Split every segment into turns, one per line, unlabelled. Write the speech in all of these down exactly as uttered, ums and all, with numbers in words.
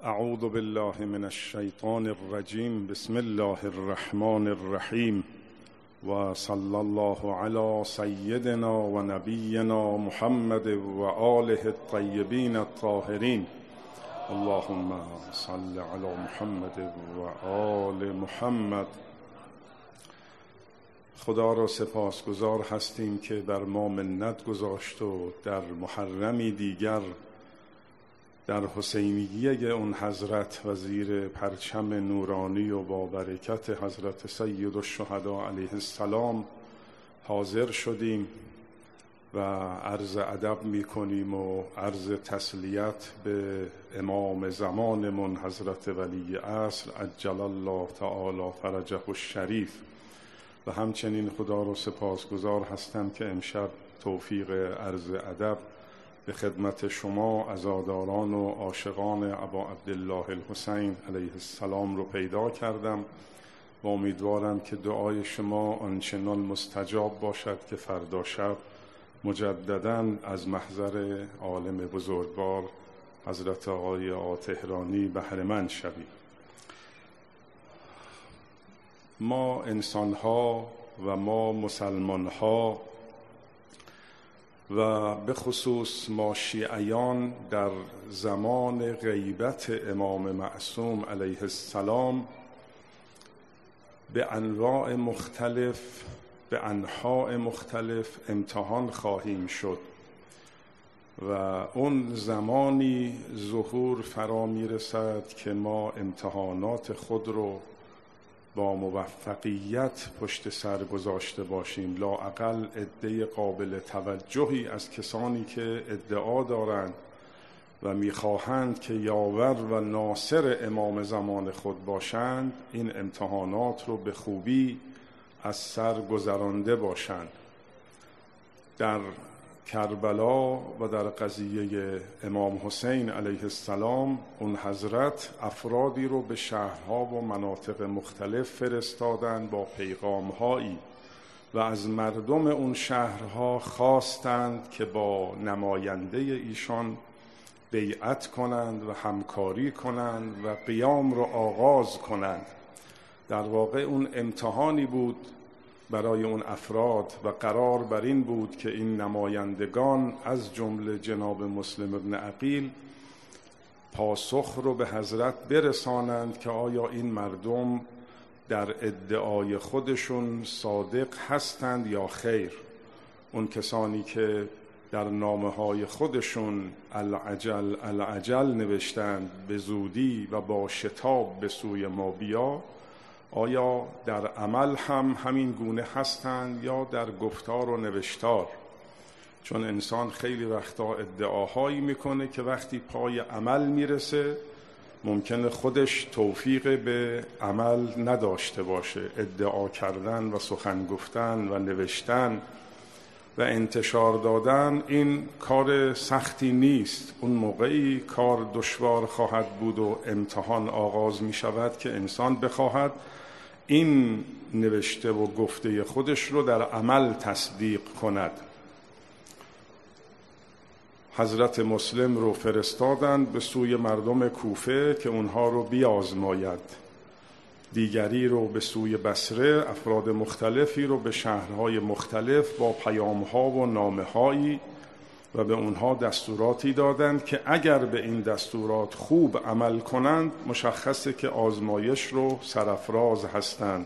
اعوذ بالله من الشیطان الرجیم. بسم الله الرحمن الرحیم و صلی الله علی سیدنا و نبینا محمد و آله الطیبین الطاهرین. اللهم صل علی محمد و آل محمد. خدا را سپاسگزار هستیم که بر ما منت گذاشت و در محرمی دیگر در حسینیه اون حضرت و زیر پرچم نورانی و با برکت حضرت سید الشهدا علیه السلام حاضر شدیم و عرض ادب می کنیم و عرض تسلیت به امام زمانمون حضرت ولی عصر عجل الله تعالی فرجه الشریف. و همچنین خدا را سپاسگزار هستم که امشب توفیق عرض ادب به خدمت شما عزاداران و عاشقان ابا عبدالله الحسین علیه السلام رو پیدا کردم و امیدوارم که دعای شما آنچنان مستجاب باشد که فردا شب مجدداً از محضر عالم بزرگوار حضرت آقای آتهرانی بهره‌مند شویم. ما انسان‌ها و ما مسلمان‌ها و به خصوص ما شیعیان در زمان غیبت امام معصوم علیه السلام به انواع مختلف به انحاء مختلف امتحان خواهیم شد و اون زمانی ظهور فرا میرسد که ما امتحانات خود رو با موفقیت پشت سر گذاشته باشیم. لااقل عده قابل توجهی از کسانی که ادعا دارند و میخواهند که یاور و ناصر امام زمان خود باشند این امتحانات رو به خوبی از سر گذرانده باشند. در کربلا و در قضیه امام حسین علیه السلام اون حضرت افرادی رو به شهرها و مناطق مختلف فرستادند با پیغام‌هایی و از مردم اون شهرها خواستند که با نماینده ایشان بیعت کنند و همکاری کنند و قیام رو آغاز کنند. در واقع اون امتحانی بود برای اون افراد و قرار بر این بود که این نمایندگان از جمله جناب مسلم ابن عقیل پاسخ رو به حضرت برسانند که آیا این مردم در ادعای خودشون صادق هستند یا خیر. اون کسانی که در نامه‌های خودشون العجل العجل نوشتند به زودی و با شتاب به سوی ما بیا، آیا در عمل هم همین گونه هستند یا در گفتار و نوشتار؟ چون انسان خیلی وقتا ادعاهایی میکنه که وقتی پای عمل میرسه ممکنه خودش توفیق به عمل نداشته باشه. ادعا کردن و سخن گفتن و نوشتن و انتشار دادن این کار سختی نیست. اون موقعی کار دشوار خواهد بود و امتحان آغاز می شود که انسان بخواهد این نوشته و گفته خودش رو در عمل تصدیق کند. حضرت مسلم رو فرستادند به سوی مردم کوفه که اونها رو بیازماید. دیگری رو به سوی بصره، افراد مختلفی رو به شهرهای مختلف با پیام‌ها و نامه‌هایی و به اونها دستوراتی دادند که اگر به این دستورات خوب عمل کنند مشخصه که آزمایش رو سرافراز هستند.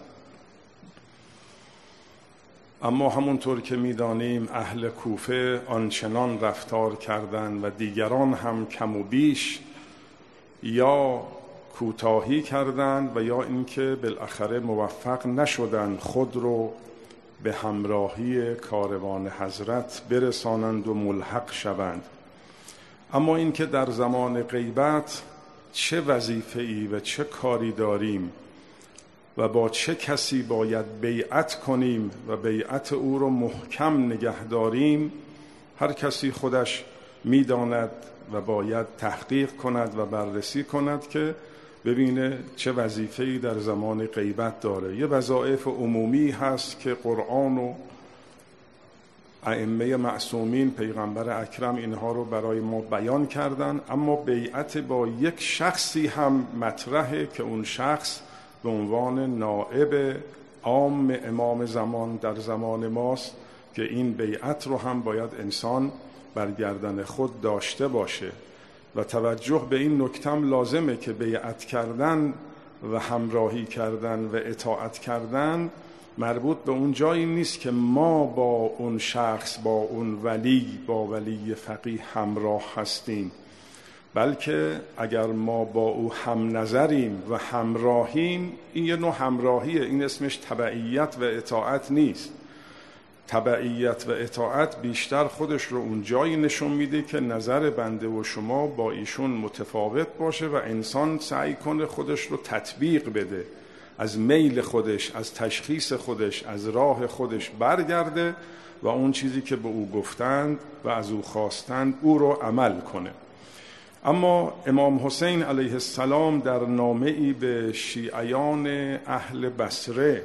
اما همونطور که می‌دانیم اهل کوفه آنچنان رفتار کردند و دیگران هم کم و بیش یا کوتاهی کردند و یا اینکه بالاخره موفق نشدند خود رو به همراهی کاروان حضرت برسانند و ملحق شوند. اما اینکه در زمان غیبت چه وظیفه‌ای و چه کاری داریم و با چه کسی باید بیعت کنیم و بیعت او رو محکم نگه داریم هر کسی خودش می‌داند و باید تحقیق کند و بررسی کند که ببینه چه وظیفه‌ای در زمان غیبت داره. یه وظایف عمومی هست که قرآن و ائمه معصومین، پیغمبر اکرم اینها رو برای ما بیان کردن، اما بیعت با یک شخصی هم مطرحه که اون شخص به عنوان نائب عام امام زمان در زمان ماست که این بیعت رو هم باید انسان بر گردن خود داشته باشه و توجه به این نکتم لازمه که بیعت کردن و همراهی کردن و اطاعت کردن مربوط به اون جایی نیست که ما با اون شخص، با اون ولی، با ولی فقیه همراه هستیم، بلکه اگر ما با او هم نظریم و همراهیم، این یه نوع همراهیه، این اسمش تبعیت و اطاعت نیست. تبعیت و اطاعت بیشتر خودش رو اون جایی نشون میده که نظر بنده و شما با ایشون متفاوت باشه و انسان سعی کنه خودش رو تطبیق بده، از میل خودش، از تشخیص خودش، از راه خودش برگرده و اون چیزی که به او گفتند و از او خواستند او رو عمل کنه. اما امام حسین علیه السلام در نامه‌ای به شیعیان اهل بصره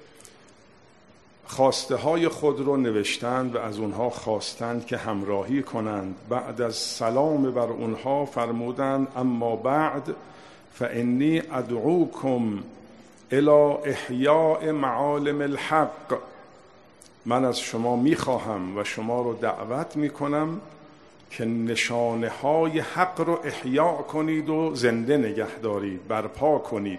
خواسته های خود رو نوشتند و از اونها خواستند که همراهی کنند. بعد از سلام بر اونها فرمودند اما بعد فانی ادعوکم الی احیاء معالم الحق، من از شما میخواهم و شما رو دعوت میکنم که نشانه های حق رو احیا کنید و زنده نگه دارید، برپا کنید.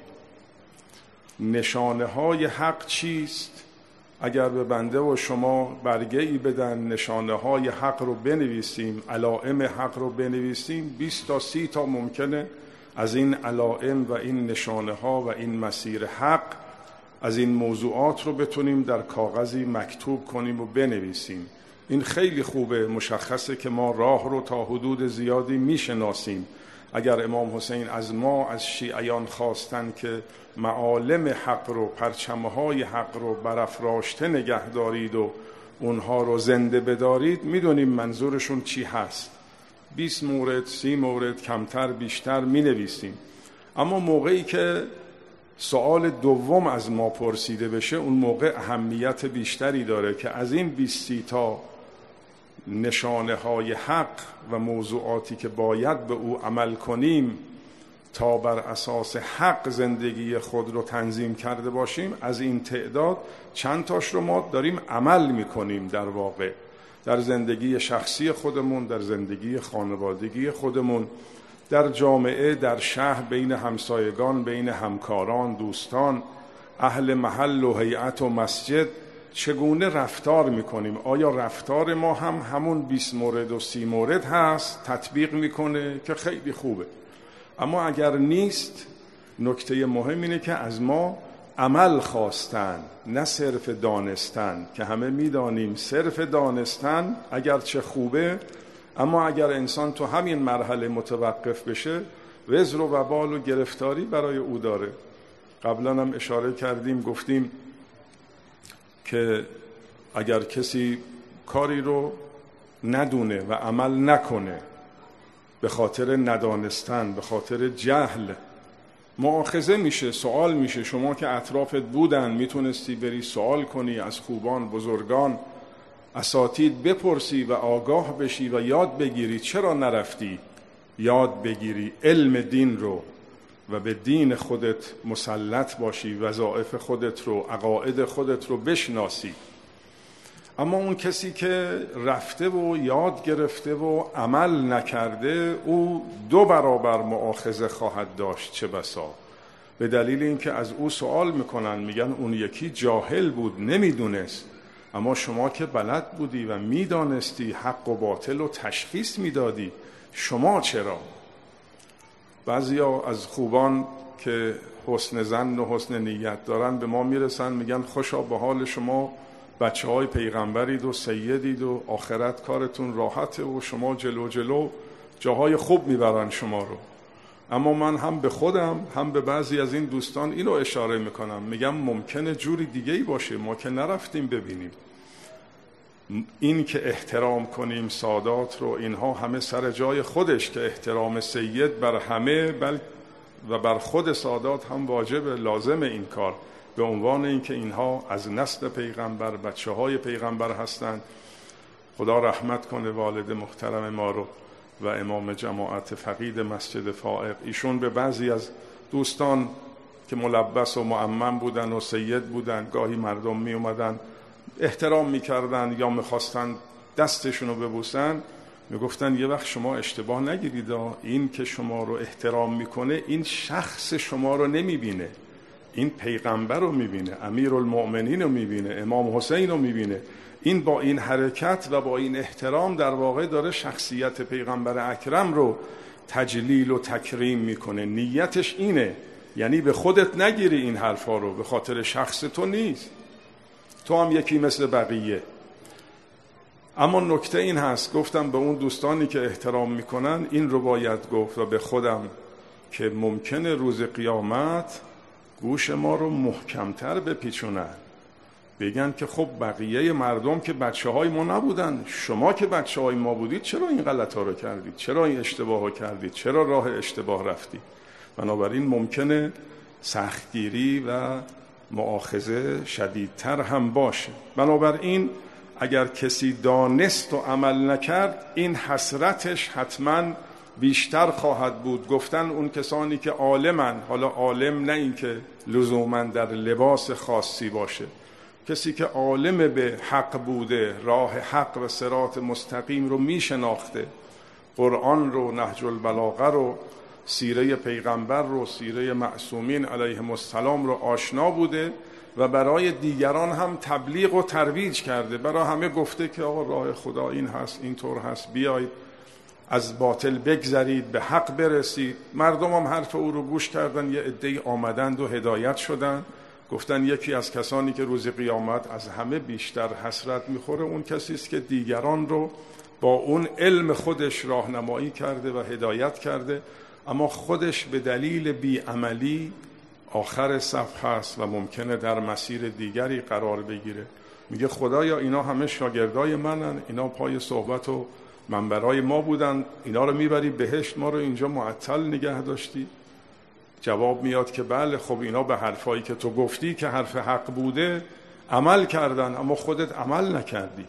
نشانه های حق چیست؟ اگر به بنده و شما برگه ای بدن نشانه های حق رو بنویسیم، علائم حق رو بنویسیم، بیست تا سی تا ممکنه از این علائم و این نشانه ها و این مسیر حق، از این موضوعات رو بتونیم در کاغذی مکتوب کنیم و بنویسیم. این خیلی خوبه، مشخصه که ما راه رو تا حدود زیادی میشناسیم. اگر امام حسین از ما، از شیعیان خواستن که معالم حق رو، پرچمهای حق رو برافراشته نگه دارید و اونها رو زنده بدارید، میدونیم منظورشون چی هست. بیست مورد، سی مورد، کمتر بیشتر می نویسیم. اما موقعی که سوال دوم از ما پرسیده بشه، اون موقع اهمیت بیشتری داره که از این بیست تا نشانه های حق و موضوعاتی که باید به او عمل کنیم تا بر اساس حق زندگی خود رو تنظیم کرده باشیم، از این تعداد چند تاش رو ما داریم عمل میکنیم در واقع در زندگی شخصی خودمون، در زندگی خانوادگی خودمون، در جامعه، در شهر، بین همسایگان، بین همکاران، دوستان، اهل محل و هیئت و مسجد چگونه رفتار میکنیم. آیا رفتار ما هم همون بیست مورد و سی مورد هست تطبیق میکنه؟ که خیلی خوبه. اما اگر نیست، نکته مهم اینه که از ما عمل خواستن، نه صرف دانستن، که همه میدانیم صرف دانستن اگرچه خوبه، اما اگر انسان تو همین مرحله متوقف بشه، وزر و وبال و گرفتاری برای او داره. قبلا هم اشاره کردیم، گفتیم که اگر کسی کاری رو ندونه و عمل نکنه به خاطر ندانستن، به خاطر جهل، مؤاخذه میشه، سوال میشه. شما که اطرافت بودن میتونستی بری سوال کنی، از خوبان، بزرگان، اساتید بپرسی و آگاه بشی و یاد بگیری. چرا نرفتی یاد بگیری علم دین رو و به دین خودت مسلط باشی، وظایف خودت رو، عقاید خودت رو بشناسی؟ اما اون کسی که رفته و یاد گرفته و عمل نکرده، او دو برابر مؤاخذه خواهد داشت، چه بسا. به دلیل اینکه از او سوال میکنن، میگن اون یکی جاهل بود، نمیدونست، اما شما که بلد بودی و میدانستی، حق و باطل رو تشخیص میدادی، شما چرا؟ بعضیا از خوبان که حسن ظن و حسن نیت دارن به ما میرسن، میگن خوشا به حال شما، بچه های پیغمبرید و سیدید و آخرت کارتون راحته و شما جلو جلو جاهای خوب میبرن شما رو. اما من هم به خودم هم به بعضی از این دوستان اینو اشاره میکنم، میگم ممکنه جوری دیگه ای باشه، ما که نرفتیم ببینیم. این که احترام کنیم سادات رو، اینها همه سر جای خودش، که احترام سید بر همه بل و بر خود سادات هم واجب، لازم این کار، به عنوان اینکه اینها از نسل پیغمبر، بچه های پیغمبر هستند. خدا رحمت کنه والد محترم ما رو و امام جماعت فقید مسجد فائق. ایشون به بعضی از دوستان که ملبس و معمم بودن و سید بودن، گاهی مردم می اومدن احترام میکردن یا میخواستن دستشون رو ببوسن، میگفتن یه وقت شما اشتباه نگیرید، این که شما رو احترام میکنه این شخص شما رو نمیبینه، این پیغمبر رو میبینه، امیرالمؤمنین رو میبینه، امام حسین رو میبینه. این با این حرکت و با این احترام در واقع داره شخصیت پیغمبر اکرم رو تجلیل و تکریم میکنه. نیتش اینه، یعنی به خودت نگیری این حرفا رو، به خاطر شخص تو نیست، تو هم یکی مثل بقیه. اما نکته این هست، گفتم به اون دوستانی که احترام میکنن این رو باید گفت و به خودم که ممکنه روز قیامت گوش ما رو محکمتر بپیچونن، بگن که خب بقیه مردم که بچه های ما نبودن، شما که بچه های ما بودید چرا این غلط ها رو کردید، چرا این اشتباه ها کردید، چرا راه اشتباه رفتید. بنابراین ممکنه سختگیری و مؤاخذه شدیدتر هم باشه. بنابراین اگر کسی دانست و عمل نکرد این حسرتش حتما بیشتر خواهد بود. گفتن اون کسانی که عالمن، حالا عالم نه این که لزوما در لباس خاصی باشه، کسی که عالم به حق بوده، راه حق و صراط مستقیم رو میشناخته، قرآن رو، نهج البلاغه رو، سیره پیغمبر رو، سیره معصومین علیهم السلام رو آشنا بوده و برای دیگران هم تبلیغ و ترویج کرده، برای همه گفته که آقا راه خدا این هست، این طور هست، بیایید از باطل بگذرید به حق برسید. مردم هم حرف او رو گوش کردن، یه عده‌ای آمدند و هدایت شدن. گفتن یکی از کسانی که روز قیامت از همه بیشتر حسرت میخوره اون کسی است که دیگران رو با اون علم خودش راهنمایی کرده و هدایت کرده، اما خودش به دلیل بیعملی آخر صف هست و ممکنه در مسیر دیگری قرار بگیره. میگه خدایا اینا همه شاگردای منن، اینا پای صحبت و منبرای ما بودن، اینا رو میبری بهشت، ما رو اینجا معطل نگه داشتی؟ جواب میاد که بله، خب اینا به حرفایی که تو گفتی که حرف حق بوده عمل کردن، اما خودت عمل نکردی.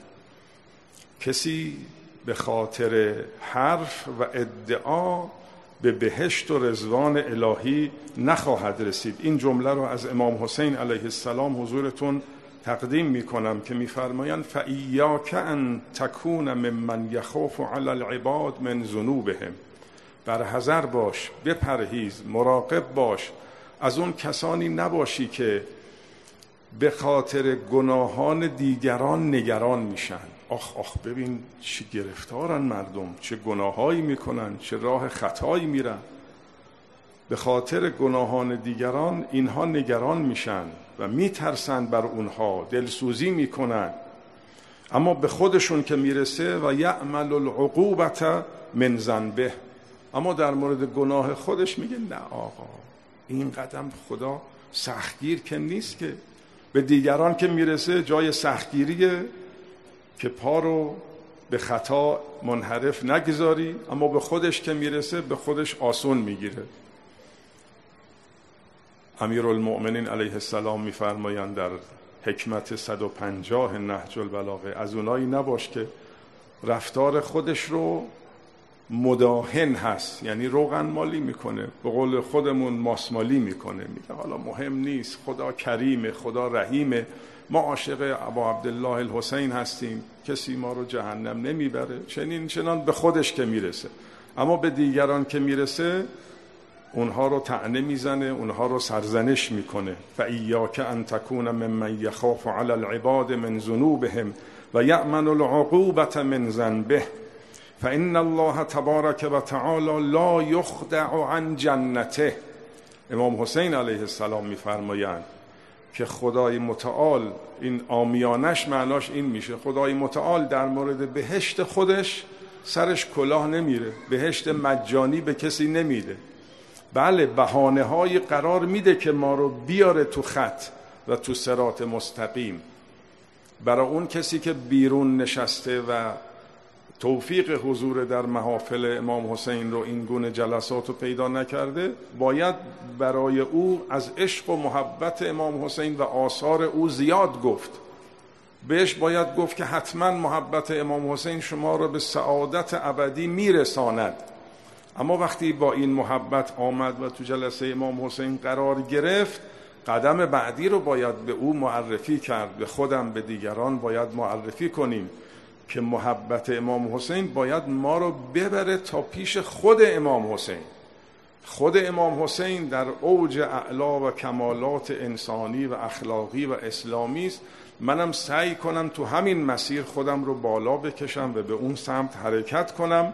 کسی به خاطر حرف و ادعا به بهشت و رضوان الهی نخواهد رسید. این جمله رو از امام حسین علیه السلام حضورتون تقدیم میکنم که میفرمایند فإیاک ان تکون ممن یخاف علی العباد من ذنوبهم، برحذر باش، بپرهیز، مراقب باش، از اون کسانی نباشی که به خاطر گناهان دیگران نگران میشن. آخ آخ ببین چه گرفتارن مردم، چه گناهایی میکنن، چه راه خطایی میرن. به خاطر گناهان دیگران اینها نگران میشن و میترسن بر اونها، دلسوزی میکنن، اما به خودشون که میرسه و یعمل العقوبة من ذنبه، اما در مورد گناه خودش میگه نه آقا این قدم خدا سختگیر که نیست. که به دیگران که میرسه جای سختگیریه که پا رو به خطا منحرف نگذاری، اما به خودش که میرسه به خودش آسون میگیره. امیرالمؤمنین علیه السلام میفرمایند در حکمت صد و پنجاه نهج البلاغه، از اونایی نباش که رفتار خودش رو مداهن هست، یعنی روغن مالی میکنه، به قول خودمون ماسمالی میکنه، میگه حالا مهم نیست، خدا کریمه، خدا رحیمه، ما عاشق ابا عبدالله الحسین هستیم، کسی ما رو جهنم نمیبره، چنین چنان به خودش که میرسه. اما به دیگران که میرسه اونها رو طعنه میزنه، اونها رو سرزنش میکنه. فإیاک ان تکون ممن یخاف علی العباد من ذنوبهم و یأمن العقوبة من ذنبه فإن الله تبارک و تعالی لا یخدع عن جنته. امام حسین علیه السلام میفرمایند که خدای متعال، این عامیانش معناش این میشه، خدای متعال در مورد بهشت خودش سرش کلاه نمیره، بهشت مجانی به کسی نمیده. بله بهانه های قرار میده که ما رو بیاره تو خط و تو صراط مستقیم. برای اون کسی که بیرون نشسته و توفیق حضور در محافل امام حسین رو این گونه جلسات رو پیدا نکرده، باید برای او از عشق و محبت امام حسین و آثار او زیاد گفت. بهش باید گفت که حتما محبت امام حسین شما را به سعادت ابدی میرساند. اما وقتی با این محبت آمد و تو جلسه امام حسین قرار گرفت، قدم بعدی رو باید به او معرفی کرد. به خودم، به دیگران باید معرفی کنیم که محبت امام حسین باید ما رو ببره تا پیش خود امام حسین. خود امام حسین در اوج اعلا و کمالات انسانی و اخلاقی و اسلامی است. منم سعی کنم تو همین مسیر خودم رو بالا بکشم و به اون سمت حرکت کنم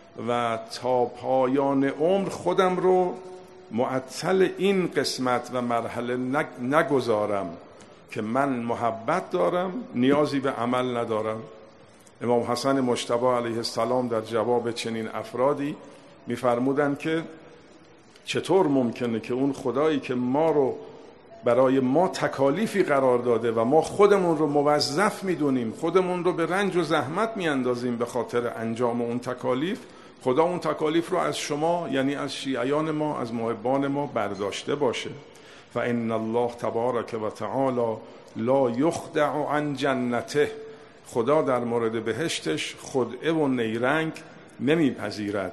و تا پایان عمر خودم رو معطل این قسمت و مرحله نگذارم که من محبت دارم، نیازی به عمل ندارم. امام حسن مجتبی علیه السلام در جواب چنین افرادی می‌فرمودند که چطور ممکنه که اون خدایی که ما رو برای ما تکالیفی قرار داده و ما خودمون رو موظف میدونیم، خودمون رو به رنج و زحمت میاندازیم به خاطر انجام اون تکالیف، خدا اون تکالیف رو از شما، یعنی از شیعیان ما، از محبان ما برداشته باشه. فإن الله تبارک و تعالی لا یخدع عن جنته. خدا در مورد بهشتش خدعه و نیرنگ نمیپذیرد.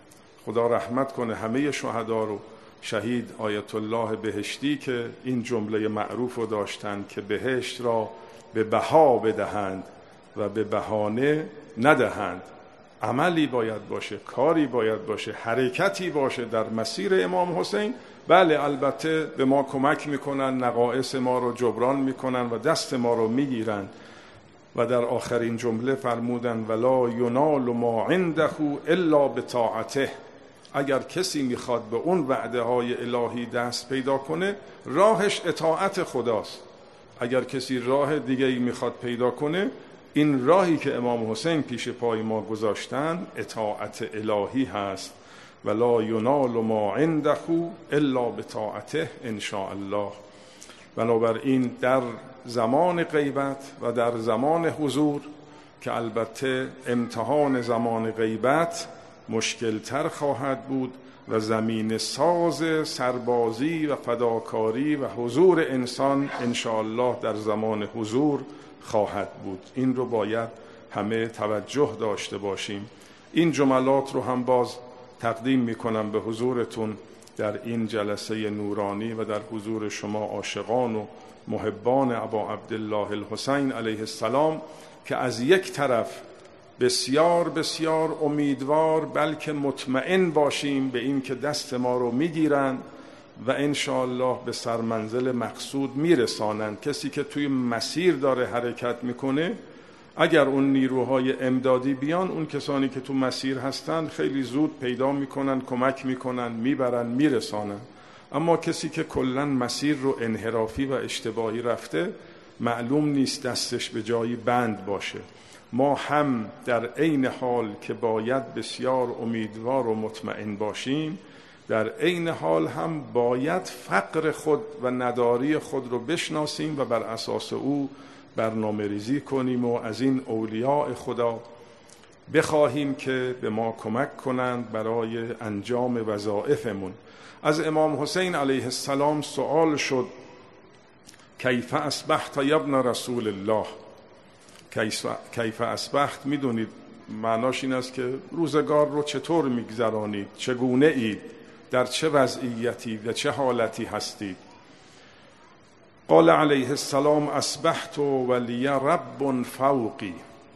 خدا رحمت کنه همه شهدا رو. شهید آیت الله بهشتی که این جمله معروف رو داشتند که بهشت را به بها بدهند و به بهانه ندهند. عملی باید باشه، کاری باید باشه، حرکتی باشه در مسیر امام حسین. بله البته به ما کمک میکنن، نقائص ما رو جبران میکنن و دست ما رو میگیرن و در آخرین جمله فرمودن ولا ینال ما عنده الا بطاعته. اگر کسی میخواد به اون وعده های الهی دست پیدا کنه، راهش اطاعت خداست. اگر کسی راه دیگه ای میخواد پیدا کنه، این راهی که امام حسین پیش پای ما گذاشتن اطاعت الهی هست. ولا ینال ما عنده الا بطاعته ان شاء الله. بنابراین در زمان غیبت و در زمان حضور که البته امتحان زمان غیبت مشکلتر خواهد بود و زمین ساز سربازی و فداکاری و حضور انسان انشاءالله در زمان حضور خواهد بود. این رو باید همه توجه داشته باشیم. این جملات رو هم باز تقدیم میکنم به حضورتون در این جلسه نورانی و در حضور شما عاشقان و محبان ابا عبدالله الحسین علیه السلام که از یک طرف بسیار بسیار امیدوار بلکه مطمئن باشیم به این که دست ما رو میگیرن و انشاءالله به سرمنزل مقصود میرسانند. کسی که توی مسیر داره حرکت میکنه، اگر اون نیروهای امدادی بیان، اون کسانی که تو مسیر هستن خیلی زود پیدا میکنن، کمک میکنن، میبرن، میرسانن. اما کسی که کلن مسیر رو انحرافی و اشتباهی رفته، معلوم نیست دستش به جایی بند باشه. ما هم در عین حال که باید بسیار امیدوار و مطمئن باشیم، در عین حال هم باید فقر خود و نداری خود رو بشناسیم و بر اساس او برنامه ریزی کنیم و از این اولیاء خدا بخواهیم که به ما کمک کنند برای انجام وظایفمون. از امام حسین علیه السلام سوال شد کیف اصبحت یا ابن رسول الله. کیف اصبحت میدونید معناش این است که روزگار رو چطور میگذرانید، چگونه اید، در چه وضعیتی و چه حالتی هستید. قال علیه السلام اصبحت ولی رب فوقی.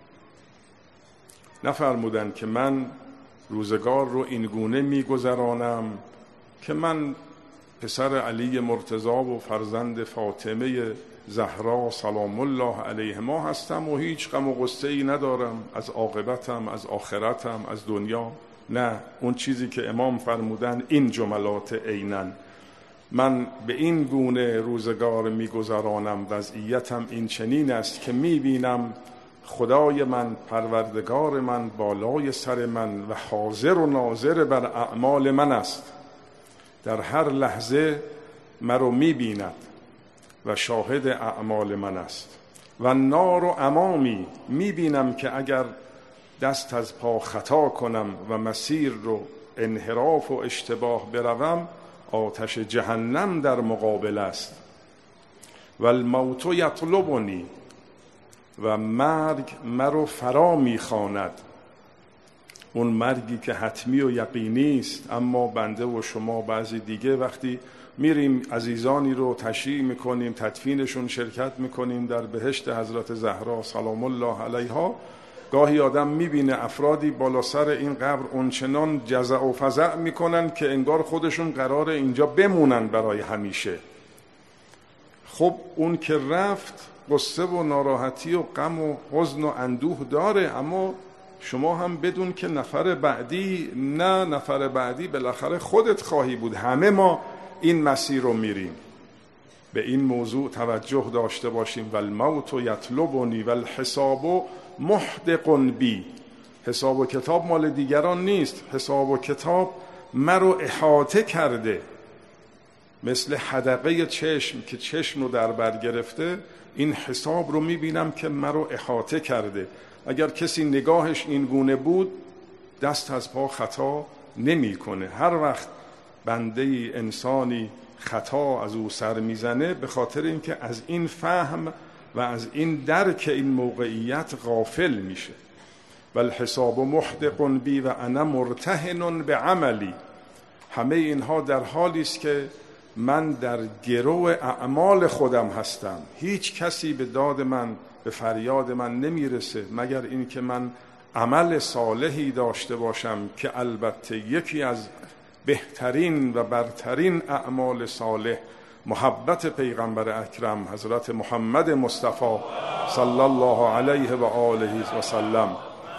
نفرمودن که من روزگار رو این گونه میگذرانم که من پسر علی مرتضی و فرزند فاطمه زهرا سلام الله علیهما هستم و هیچ غم و غصه‌ای ندارم از عاقبتم، از آخرتم، از دنیا. نه، اون چیزی که امام فرمودن این جملات عیناً. من به این گونه روزگار میگذرانم، وضعیتم این چنین است که میبینم خدای من، پروردگار من بالای سر من و حاضر و ناظر بر اعمال من است. در هر لحظه مرا میبیند و شاهد اعمال من است. و نار و امامی، میبینم که اگر دست از پا خطا کنم و مسیر رو انحراف و اشتباه بروم، آتش جهنم در مقابل است. و الموت یطلبنی، و مرگ مرا فرا میخواند. اون مرگی که حتمی و یقینی است، اما بنده و شما بعضی دیگه وقتی میریم عزیزانی رو تشییع میکنیم، تدفینشون شرکت میکنیم در بهشت حضرت زهرا سلام الله علیها، گاهی آدم میبینه افرادی بالا سر این قبر اونچنان جزع و فزع میکنن که انگار خودشون قراره اینجا بمونن برای همیشه. خب اون که رفت غصه و ناراحتی و غم و حزن و اندوه داره، اما شما هم بدون که نفر بعدی، نه نفر بعدی بالاخره خودت خواهی بود. همه ما این مسیر رو میریم. به این موضوع توجه داشته باشیم. والموت یطلبنی والحساب محدق بی. حساب و کتاب مال دیگران نیست، حساب و کتاب مرا احاطه کرده. مثل حدقه چشم که چشم رو در بر گرفته، این حساب رو میبینم که مرا احاطه کرده. اگر کسی نگاهش این گونه بود دست از پا خطا نمی کنه. هر وقت بنده انسانی خطا از او سر میزنه به خاطر اینکه از این فهم و از این درک این موقعیت غافل میشه. والحساب محدق بی و انا مرتهن به عملی. همه اینها در حالی است که من در گرو اعمال خودم هستم. هیچ کسی به داد من، به فریاد من نمیرسه مگر این که من عمل صالحی داشته باشم که البته یکی از بهترین و برترین اعمال صالح محبت پیغمبر اکرم حضرت محمد مصطفی صلی الله علیه و آله و سلم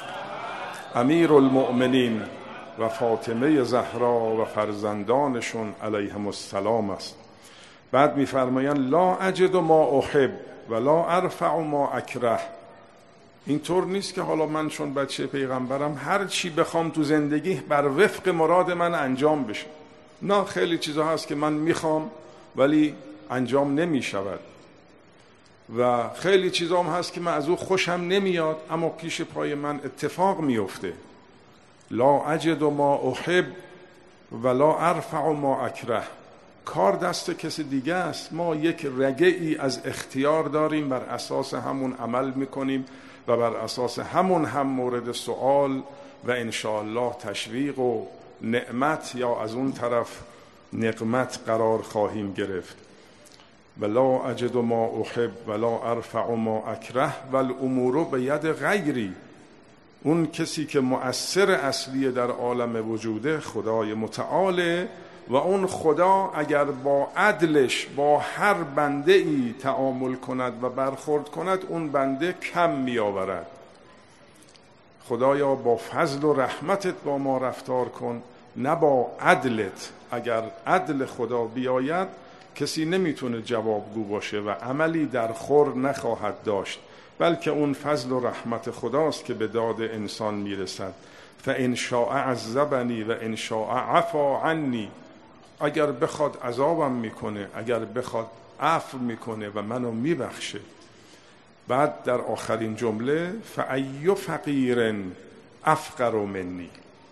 امیر المؤمنین و فاطمه زهرا و فرزندانشون علیهم السلام است. بعد می‌فرمایند لا اجد ما احب ولا ارفع ما اکره. اینطور نیست که حالا من چون بچه پیغمبرم هر چی بخوام تو زندگی بر وفق مراد من انجام بشه. نه، خیلی چیزا هست که من میخوام ولی انجام نمیشود و خیلی چیزا هم هست که من از او خوشم نمیاد اما پیش پای من اتفاق میفته. لا اجد ما احب ولا ارفع ما اکره. کار دست کسی دیگه است. ما یک رگه‌ای از اختیار داریم، بر اساس همون عمل میکنیم و بر اساس همون هم مورد سؤال و انشاءالله تشویق و نعمت یا از اون طرف نقمت قرار خواهیم گرفت. ولا اجد ما احب ولا ارفع ما اکره والامور بید غیری. اون کسی که مؤثر اصلی در عالم وجوده خدای متعاله و اون خدا اگر با عدلش با هر بنده ای تعامل کند و برخورد کند اون بنده کم می آورد. خدایا با فضل و رحمتت با ما رفتار کن، نه با عدلت. اگر عدل خدا بیاید کسی نمیتونه جوابگو باشه و عملی در خور نخواهد داشت، بلکه اون فضل و رحمت خداست که به داد انسان میرسد. فان شاء عذبنی و ان شاء عفا عنی. اگر بخواد عذابم میکنه، اگر بخواد عفو میکنه و منو میبخشه. بعد در آخرین جمله فای فقیر افقر منی.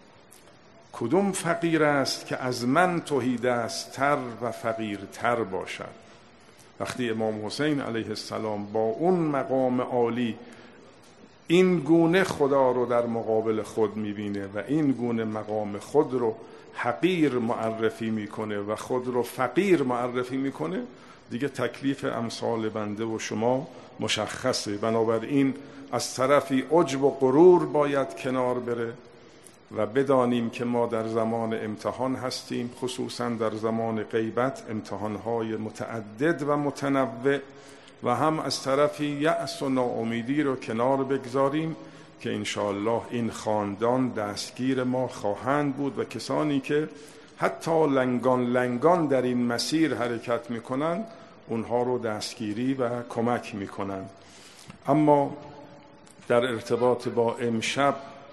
کدوم فقیر است که از من تهیدست تر و فقیرتر باشد. وقتی امام حسین علیه السلام با اون مقام عالی این گونه خدا رو در مقابل خود میبینه و این گونه مقام خود رو حقیر معرفی میکنه و خود رو فقیر معرفی میکنه، دیگه تکلیف امثال بنده و شما مشخصه. بنابراین از طرفی عجب و غرور باید کنار بره و بدانیم که ما در زمان امتحان هستیم، خصوصا در زمان غیبت امتحانهای متعدد و متنوع، و هم از طرفی یأس و ناامیدی رو کنار بگذاریم که انشاءالله این خاندان دستگیر ما خواهند بود و کسانی که حتی لنگان لنگان در این مسیر حرکت میکنند اونها رو دستگیری و کمک میکنند. اما در ارتباط با امشب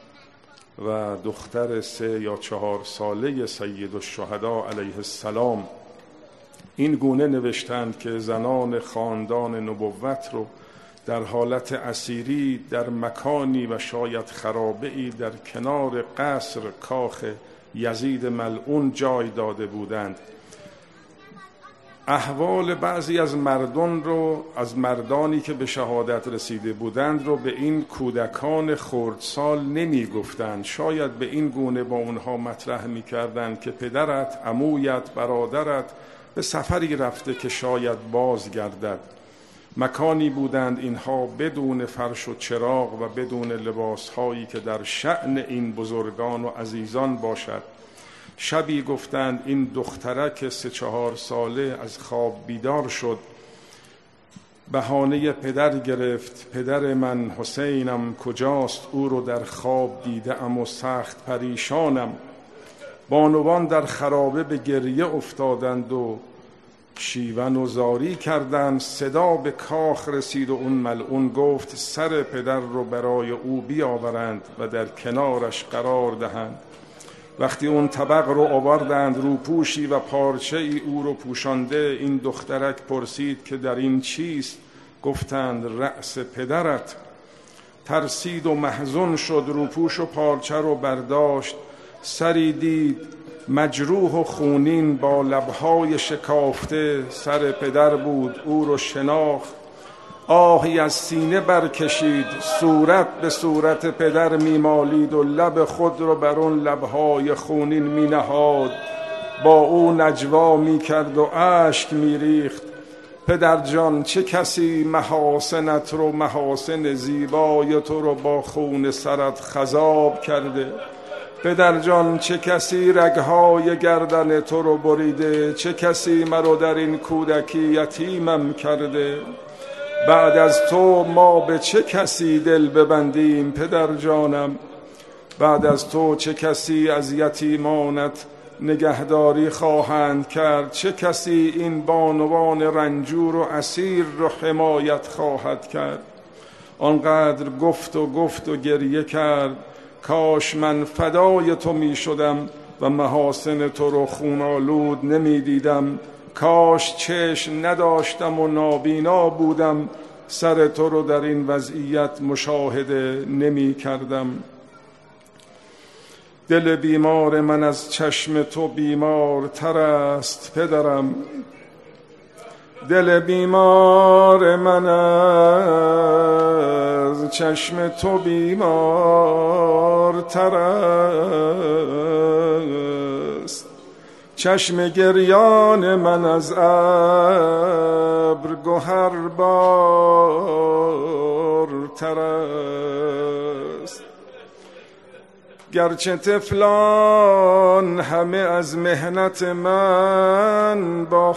و دختر سه یا چهار ساله سید الشهدا علیه السلام این گونه نوشتند که زنان خاندان نبوت رو در حالت اسیری در مکانی و شاید خرابه‌ای در کنار قصر کاخ یزید ملعون جای داده بودند احوال بعضی از مردان رو، از مردانی که به شهادت رسیده بودند رو به این کودکان خردسال نمی گفتند. شاید به این گونه با اونها مطرح می کردند که پدرت، عمویت، برادرت به سفری رفته که شاید باز گردد. مکانی بودند اینها بدون فرش و چراغ و بدون لباسهایی که در شأن این بزرگان و عزیزان باشد. شبی گفتند این دخترک سه چهار ساله از خواب بیدار شد، بهانه پدر گرفت، پدر من حسینم کجاست، او رو در خواب دیده ام و سخت پریشانم. بانوان در خرابه به گریه افتادند و شیون و زاری کردند. صدا به کاخ رسید و اون ملعون گفت سر پدر رو برای او بیاورند و در کنارش قرار دهند. وقتی اون طبق رو آوردند، روپوشی و پارچه ای او رو پوشانده، این دخترک پرسید که در این چیست؟ گفتند رأس پدرت. ترسید و محزون شد، روپوش و پارچه رو برداشت، سری دید مجروح و خونین با لبهای شکافته، سر پدر بود، او رو شناخت. آهی از سینه برکشید، صورت به صورت پدر میمالید و لب خود رو بر اون لبهای خونین می نهاد، با او نجوا می کرد و اشک می ریخت. پدر جان چه کسی محاسنت رو، محاسن زیبای تو رو با خون سرت خضاب کرده؟ پدر جان چه کسی رگهای گردن تو رو بریده؟ چه کسی مرا در این کودکی یتیمم کرده؟ بعد از تو ما به چه کسی دل ببندیم پدر جانم؟ بعد از تو چه کسی از یتیمانت نگهداری خواهند کرد؟ چه کسی این بانوان رنجور و اسیر رو حمایت خواهد کرد؟ آنقدر گفت و گفت و گریه کرد، کاش من فدای تو می شدم و محاسن تو رو خونالود نمی دیدم. کاش چشم نداشتم و نابینا بودم، سر تو رو در این وضعیت مشاهده نمی کردم. دل بیمار من از چشم تو بیمار تر است پدرم، دل بیمار من از چشم تو بیمار تر است. چشم گریان من از ابر گوهر بار تر است. گرچه طفلان همه از مهنت من با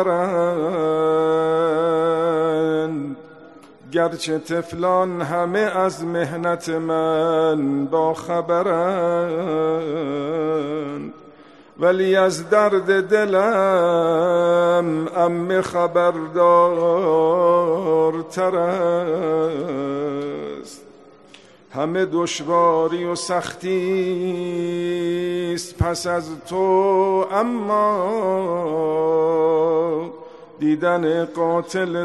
خبرند، گرچه طفلان همه از مهنت من با خبرند، ولی از درد دلم عمه خبردار تر است. همه دشواری و سختی است پس از تو، اما دیدن قاتل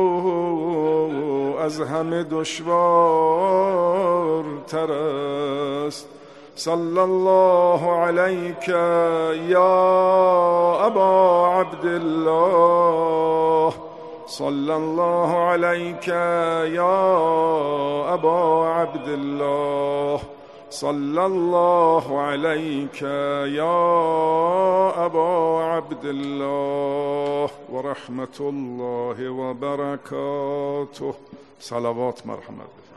تو از همه دشوار تر است. صلی الله علیک یا ابا عبدالله، صلی الله علیک یا ابا عبدالله، صلی الله علیک یا ابا عبدالله و رحمت الله و برکاته. صلوات مرحمت.